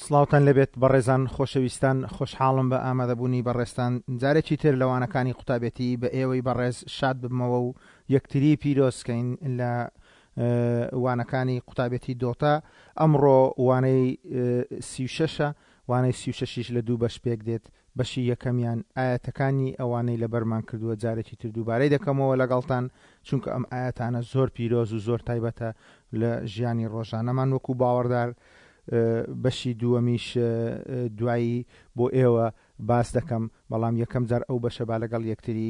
سڵاوتان لەبێت بەڕێزان خۆشەویستان، خۆشحاڵم بە ئامادەبوونی بەڕێستان جارێکی تر لەوانەکانی قوتابەتی بە ئێوەی بەڕێز شاد ببمەوە و یەکتری پیرۆزکەین لە وانەکانی قوتابەتی دۆتا. ئەمڕۆ وانەی 36ە، وانەی 36ش لە دوو بەش پێک دێت. بەشی یەکەمیان ئاەتەکانی ئەوانەی لە بەرمان کردووە جارێکی تر دووبارەی دەکەمەوە لەگەڵتان، چونکە ئەم ئاەتانە زۆر پیرۆز و زۆر تایبەتە لە ژیانی ڕۆژانەمان وەکو باوەڕدار. بەشی دووەمیش دوایی بۆ ئێوە باس دەکەم، بەڵام یەکەم جار ئەو بەشە با لەگەڵ یەکتری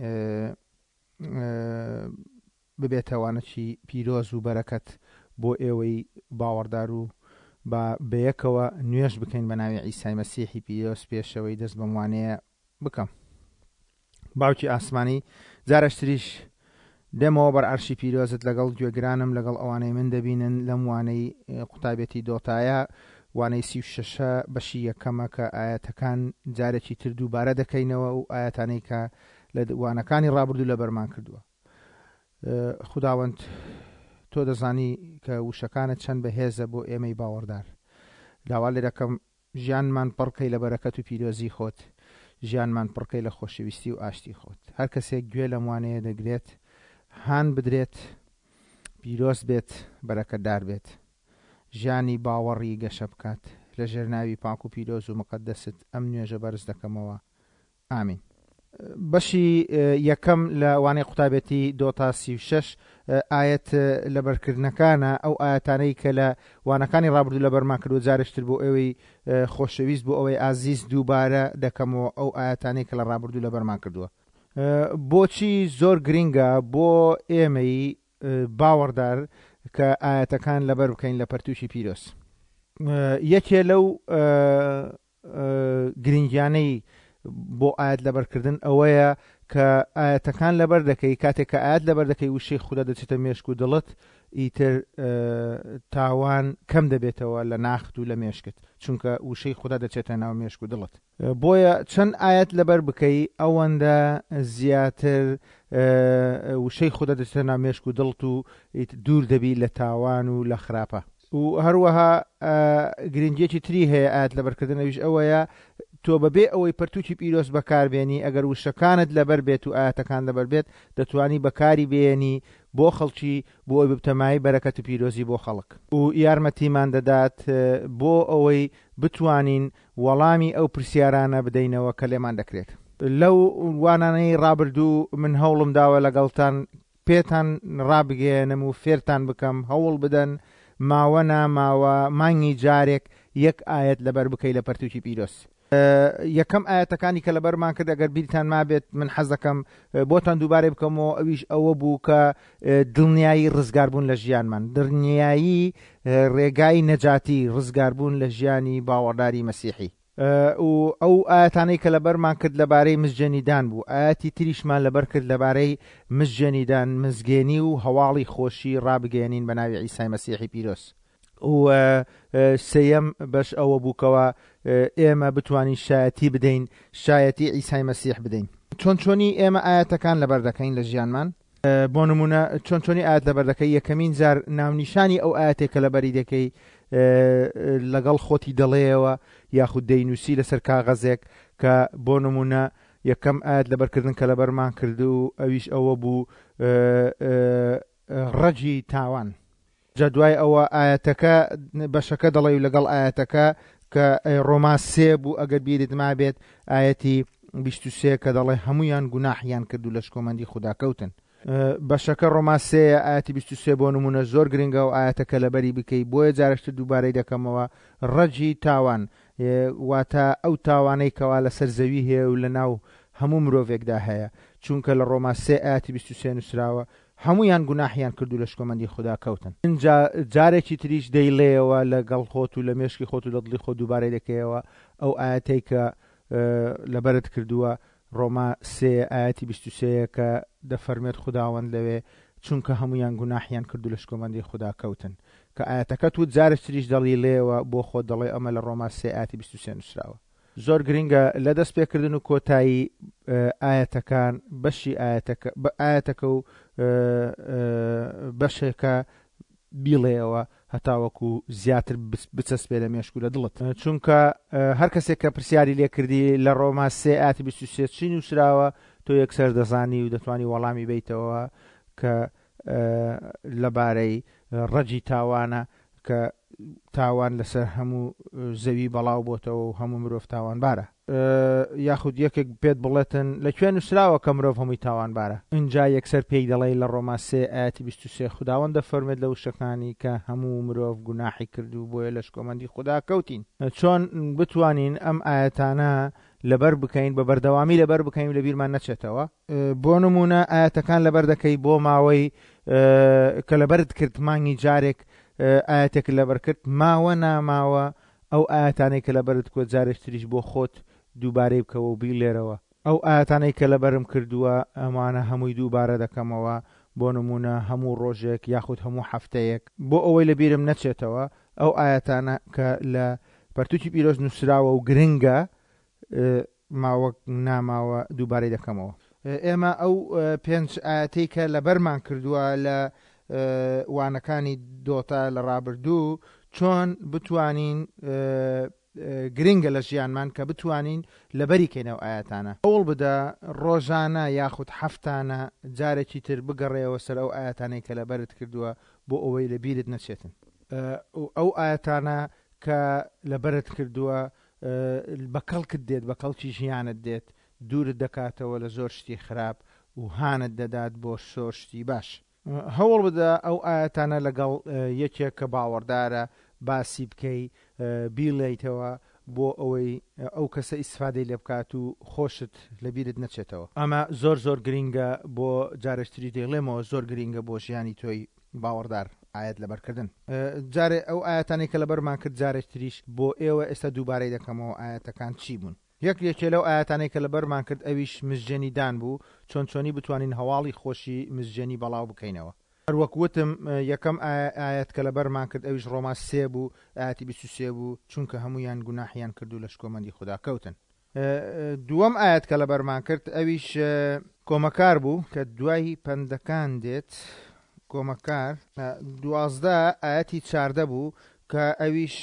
ببێتەوانەکی پیرۆز و بەرەکەت بۆ ئێوەی باوەڕدار و بەیەکەوە نوێژ بکەین بە ناوی عیسای مەسیحی پیرۆز پێشەوەی دەست بەموانەیە بکەم. باوکی ئاسمانی، جارەشتریش دێمەوە بەر عەرشی پیرۆزت لەگەڵ گوێگرانم، لەگەڵ ئەوانەی من دەبینن لەم وانەی قوتابەتی دۆتایە، وانەی 36 بەشی یەکەمە کە ئاەتەکان جارێکی تر دووبارە دەکەینەوە و ئاەتانەی کە لە وانەکانی ڕابردوو لە بەرمان کردووە. خوداوەند تۆ دەزانی کە وشەکانت چەند بەهێزە بۆ ئێمەی باوەڕدار. داوا لێ دەکەم ژیانمان پڕکەی لە بەرەکەت و پیرۆزی خۆت، ژیانمان پڕکەی لە خۆشەویستی و ئاشتی خۆت. هەر کەسێک گوێ لەم وانەیە دەگرێت هان بدرێت، پیرۆز بێت، بەرەکەتدار بێت، ژیانی باوەڕی گەشە بکات. لە ژێرناوی پاک و پیرۆز و مقدست ئەم نوێژە بەرز دەکەمەوە. ئامین. بەشی یەکەم لە وانەی قوتابەتی دۆتا 36 ئاەت لە بەرکردنەکانە، ئەو ئاەتانەی کە لە وانەکانی ڕابردوو لە بەرمان کردو. جارشتر بۆ ئەوەی خۆشەویست، بۆ ئەوەی ئازیز دووبارە دەکەمەوە ئەو ئاەتانەی کە لە ڕابردوو لە بەرمان کردووە. بۆچی زۆر گرینگە بۆ ئێمەی باوەڕدار کە ئاەتەکان لەبەر بکەین لە پەرتووشی پیرۆز. یەکێ لەو گرنگیانەی بۆ ئاەت لەبەرکردن ئەوەیە کە ئاەتەکان لەبەر دەکەی. کاتێک کە ئاەت لەبەر دەکەی وشەی خوددا دەچێتە مێشک و دڵت، ئیتر تاوان کەم دەبێتەوە لە ناخت و لە مێشکت، چونکە وشەی خوددا دەچێتە ناو مێشک و دڵت. بۆیە چەند ئاەت لەبەر بکەی ئەوەندە زیاتر وشەی خوددا دەچێتە ناو مێشک و دڵت و دوور دەبی لە تاوان و لە خراپە. و هەروەها گرنگیەکی تری هەیە ئاەت لەبەرکردنەویش ئەوەیە تۆ بەبێ ئەوەی پەرتووکی پیرۆز بەکاربێنی، ئەگەر وشەکانت لەبەر بێت و ئاەتەکان لەبەر بێت، دەتوانی بەکاری بێنی بۆ خەڵکی، بۆ ئەوی بتەمای بەرەکەت و پیرۆزی بۆ خەڵک، و یارمەتیمان دەدات بۆ ئەوەی بتوانین وەڵامی ئەو پرسیارانە بدەینەوە کە لێمان دەکرێت. لەو وانانەی ڕابردوو من هەوڵم داوە لەگەڵتان پێتان ڕابگەێنم و فێرتان بکەم، هەوڵ بدەن ماوە ناماوە مانگی جارێک یەک ئاەت لەبەر بکەی لە پەرتووکی پیرۆز. یەکەم ئاەتەکانی کە لەبەرمان کرد، ئەگەر بیرتان مابێت من حەز دەکەم بۆتان دووبارەی بکەمەوە. ئەویش ئەوە بوو کە دڵنیایی ڕزگاربوون لە ژیانمان، دڵنیایی ڕێگای نەجاتی ڕزگاربوون لە ژیانی باوەڕداری مەسیحی. و ئەو ئاەتانەی کە لەبەرمان کرد لەبارەی مزجێنیدان بوو. ئاەتی تریشمان لەبەر کرد لەبارەی مزجێنیدان، مزگێنی و هەواڵی خۆشی ڕابگەێنین بە ناوی عیسای مەسیحی پیرۆز. و سێیەم بەش ئەوە بووکەوە ئێمە بتوانین شایەتی بدەین، شایەتی عیسای مەسیح بدەین. چۆنی ئێمە ئاەتەکان لەبەر دەکەین لە ژیانمان. بۆ نمونە چۆنی ئاەت لەبەر دەکەی. یەکەمین جار ناونیشانی ئەو ئاەتێک کە لەبەری دەکەی لەگەڵ خۆتی دەڵێەوە یاخود دەینووسی لەسەر کاغەزێک، کە بۆ نمونە یەکەم ئاەت لەبەرکردن کە لەبەرمان کردو و ئەویش ئەوە بوو ڕەجی تاوان. جا دوای ئەوە ئاەتەکە بەشەکە دەڵێ و لەگەڵ ئاەتەکە کە ڕۆما 3 بوو، ئەگەر بیرت مابێت ئاەتی 23 کە دەڵێ هەمویان گوناحیان کردو لە شکۆمەندی خوددا کەوتن. بەشەکە ڕۆما 3 ئاەتی 23 بۆ نمونە زۆر گرنگە و ئاەتەکە لەبەری بکەی. بۆیە جارشتر دووبارەی دەکەمەوە ڕەجی تاوان، واتە ئەو تاوانەی کەوا لەسەر زەوی هەیە و لە ناو هەموو مرۆڤێکدا هەیە، چونکە لە ڕۆما 3 ئاەتی 23 نووسراوە هەمویان گوناحیان کردو لە شکۆمەندی خوددا کەوتن. اینجا جارێکی تریش دەیڵێەوە لەگەڵ خۆت و لە مێشکی خۆت و لە دڵی خۆ دووبارەی دەکەیەوە ئەو ئاەتەی کە لەبەرت کردووە. ڕۆما 3 ئاەتی 23 کە دەفەرمێت خوداوەند لەوێ چونکە هەمویان گوناحیان کردو لە شکۆمەندی خوددا کەوتن، کە ئاەتەکە تو جارێک تریش دەڵی لێەوە بۆ خۆ دەڵێ ئەمە لە ڕۆما 3 ئاەتی 23 نووسراوە. زۆر گرنگە لە دەست پێکردن و کۆتایی ئاەتەکان بەشی ئاەتەکە و بەشێکە بیڵێەوە هەتاوەکو زیاتر بچەسپێ لە مێشک و لە دڵت، چونکە هەر کەسێک کە پرسیاری لێ کردی لە ڕۆما 3 ئاەتی 23 چی نووسراوە تۆ یەکسەر دەزانی و دەتوانی وەڵامی بیتەوە کە لەبارەی ڕەجی تاوانە کە تاوان لەسەر هەموو زەوی بەڵاو بۆتەوە و هەموو مرۆڤ تاوانبارە، یاخود یەکێک پێت بڵێتن لەکوێ نووسراوە کە مرۆڤ هەمووی تاوانبارە. اینجا یەکسەر پێی دەڵێ لە ڕۆما 3 ئاەتی 23 خوداوەند دەفەرمێت لە وشەکانی کە هەموو مرۆڤ گوناحی کردو بۆیە لە شکۆمەندی خوددا کەوتین. چۆن بتوانین ئەم ئاەتانە لەبەر بکەین بە بەردەوامی لەبەر بکەین لە بیرمان نەچێتەوە؟ بۆ نمونە ئاەتەکان لەبەر دەکەی بۆ ماوەی کە لەبەرت کرد مانگی جارێک ئاەتێک لەبەر کرد ماوە ناماوە ئەو ئاەتانەی کە لەبەرت کۆ جارێک تریش بۆ خۆت دووبارەی بکەوە و بیلێرەوە. ئەو ئاەتانەی کە لەبەرم کردووە ئەمانە هەمووی دووبارە دەکەمەوە بۆ نمونە هەموو ڕۆژێک یاخود هەموو هەفتەیەک بۆ ئەوەی لە بیرم نەچێتەوە ئەو ئاەتانە کە لە پەرتووکی پیرۆز نووسراوە و گرنگە ماوە ناماوە دووبارەی دەکەمەوە. ئێمە ئەو 5 ئاەتەی کە لەبەرمان کردووە لە وانەکانی دۆتا لە ڕابردوو چۆن بتوانین گرنگە لە ژیانمان کە بتوانین لەبەری کەینەوە ئاەتانە هەوڵ بدە ڕۆژانە یاخود هەفتانە جارێکی تر بگەڕێەوە سەر ئەو ئاەتانەی کە لەبەرت کردووە بۆ ئەوەی لە بیرت نەچێتن. ئەو ئاەتانە کە لەبەرت کردووە بەکەڵکت دێت بەکەڵکی ژیانت دێت دوورت دەکاتەوە لە زۆر شتی خراپ و هانت دەدات بۆ زۆر شتی باش. هەوڵ بدە ئەو ئاەتانە لەگەڵ یەکێک کە باوەڕدارە باسی بکەی بیڵێیتەوە بۆ ئەوەی ئەو کەسە ئیسفادەی لێ بکات و خۆشت لە بیرت نەچێتەوە. ئەمە زۆر گرینگە بۆ جارشتری دەیڵێمەوە زۆر گرینگە بۆ ژیانی تۆی باوەڕدار ئاەت لەبەرکردن. جارێ ئەو ئاەتانی کە لەبەرمان کرد جارێکتریش بۆ ئێوە ئێستا دووبارەی دەکەمەوە ئاەتەکان چی بوون. یەکێکێ لەو ئاەتانەی کە لەبەرمان کرد ئەویش مزجێنی دان بوو چۆنی بتوانین هەواڵی خۆشی مزجێنی بەڵاو بکەینەوە. هەروەکوتم یەکەم ئاەت کە لەبەرمان کرد ئەویش ڕۆما 3 بوو ئاەتی 23 بوو چونکە هەمویان گوناحیان کردو لە شکۆمەندی خوددا کەوتن. دووەم ئاەت کە لەبەرمان کرد ئەویش کۆمەکار بوو کە دوای پەندەکان دێت کۆمەکار 12 ئاەتی 14 بوو کە ئەویش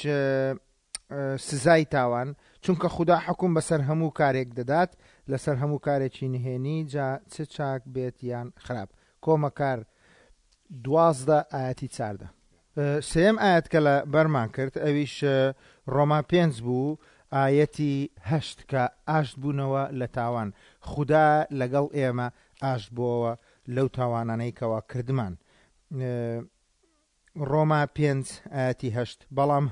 سزای تاوان چونکە خوددا حکوم بەسەر هەموو کارێک دەدات لەسەر هەموو کارێکی نهێنی جا چ چاک بێت یان خراپ. کۆمەکار 12 ئاەتی 14. سێم ئاەت کە لە بەرمان کرد ئەویش ڕۆما 5 بوو ئاەتی 8 کە ئاشت بوونەوە لە تاوان خوددا لەگەڵ ئێمە ئاشت بووەوە لەو تاوانانەی کەوا کردمان. ڕۆما 5 ئاەتی 8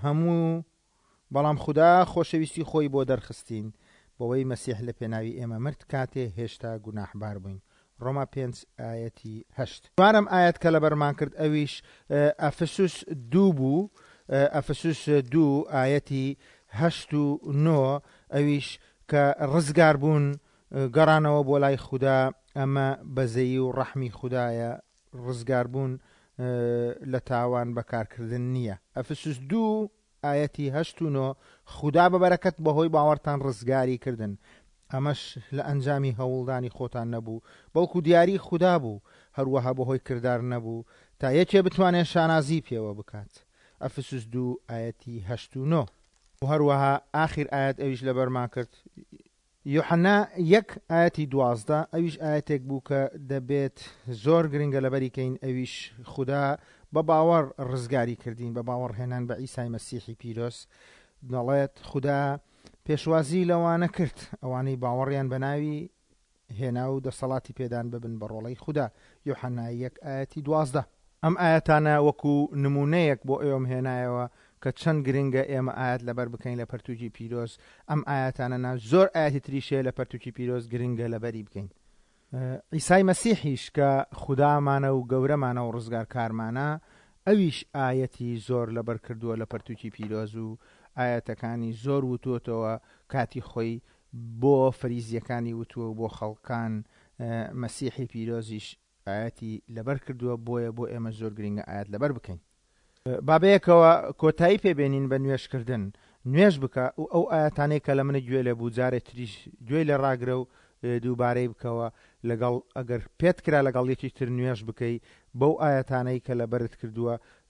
بەڵام خوددا خۆشەویستی خۆی بۆ دەرخستین بۆەوەی مەسیح لە پێناوی ئێمە مرد کاتێ هێشتا گوناحبار بووین. ڕۆما 5 ئاەتی 8. دوارم ئاەت کە لەبەرمان کرد ئەویش ئەفسوس 2 بوو ئەفسوس 2 ئاەتی 8 و 9 ئەویش کە ڕزگار بوون گەڕانەوە بۆ لای خوددا ئەمە بەزەیی و ڕەحمی خوددایە ڕزگار بوون لە تاوان بەکارکردن نییە. ئەفسوس 2 ئاەتی 8 و 9 خوددا بەبەرەکەت بەهۆی باوەڕتان ڕزگاری کردن ئەمەش لە ئەنجامی هەوڵدانی خۆتان نەبوو بەڵکو دیاری خوددا بوو هەروەها بەهۆی کردار نەبوو تا یەکێ بتوانێت شانازی پێوە بکات. ئەفسوس 2 ئاەتی 8 و 9 و هەروەها ئاخر ئاەت ئەویش لەبەرمان کرد یوحەنا 1 ئاەتی 12 ئەویش ئاەتێک بوو کە دەبێت زۆر گرنگە لەبەری کەین ئەویش خوددا بە باوەڕ ڕزگاری کردین بە باوەڕهێنان بە عیسای مەسیحی پیرۆز دەڵێت خوددا پێشوازی لەوانە کرد ئەوانەی باوەڕیان بە ناوی هێنا و دەسەڵاتی پێدان ببن بە ڕۆڵەی خوددا. یوحەنا 1 ئاەتی 12. ئەم ئاەتانە وەکو نمونەیەک بۆ ئێوەم هێنایەوە کە چەند گرنگە ئێمە ئاەت لەبەر بکەین لە پەرتووکی پیرۆز. ئەم ئاەتانەنا زۆر ئاەتی تریشێ لە پەرتووکی پیرۆز گرنگە لەبەری بکەین. عیسای مەسیحیش کە خودامانە و گەورەمانە و ڕزگارکارمانە ئەویش ئاەتی زۆر لەبەر کردووە لە پەرتووکی پیرۆز و ئاەتەکانی زۆر وتوتەوە کاتی خۆی بۆ فەریزیەکانی وتووە و بۆ خەڵکان مەسیحی پیرۆزیش ئاەتی لەبەر کردووە بۆیە بۆ ئێمە زۆر گرنگە ئاەت لەبەر بکەین. بابەیەکەوە کۆتایی پێبێنین بە نوێشکردن نوێژ بکە و ئەو ئاەتانەی کە لە منە گوێ لە بوو جارێک تریش گوێ لە ڕاگرە و دووبارەی بکەوە لەگەڵ ئەگەر پێت کرا لەگەڵ یەکی تر نوێژ بکەی بەو ئاەتانەی کە لەبەرت کردووە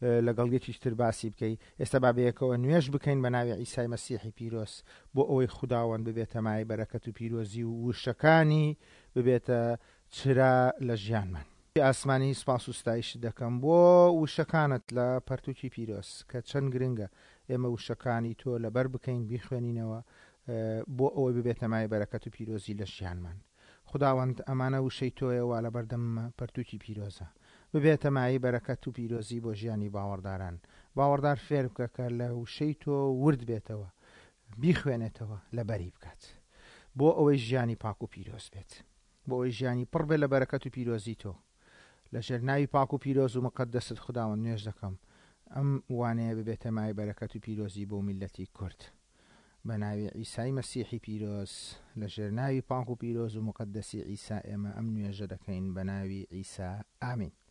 لەگەڵ یەکیش تر باسی بکەی. ئێستا با بەیەکەوە نوێژ بکەین بە ناوی عیسای مەسیحی پیرۆز بۆ ئەوەی خوداوەند ببێتە مای بەرەکەت و پیرۆزی و وشەکانی ببێتە چرا لە ژیانمان. ئاسمانی سپاس و ستایش دەکەم بۆ وشەکانت لە پەرتووکی پیرۆز کە چەند گرنگە ئێمە وشەکانی تۆ لەبەر بکەین بیخوێنینەوە بۆ ئەوەی ببێتە مای بەرەکەت و پیرۆزی لە ژیانمان. خداوەند ئەمانە وشەی تۆیەوە لە بەردەم پەرتووکی پیرۆزە ببێتە مای بەرەکەت و پیرۆزی بۆ ژیانی باوەڕداران. باوەڕدار فێر بکە کە لە وشەی تۆ ورد بێتەوە بیخوێنێتەوە لەبەری بکات بۆ ئەوەی ژیانی پاک و پیرۆز بێت، بۆ ئەوەی ژیانی پڕ بێت لە بەرەکەت و پیرۆزی تۆ. لە ژێرناوی پاک و پیرۆز و مقدست خداوەند نوێژ دەکەم ئەم وانەیە ببێتە مای بەرەکەت و پیرۆزی بۆ میلەتی کورد بە ناوی عیسای مەسیحی پیرۆز لە ژێرناوی پاک و پیرۆز و مقدسی عیسا ئێمە ئەم نوێژە دەکەین بە ناوی عیسا. ئامین.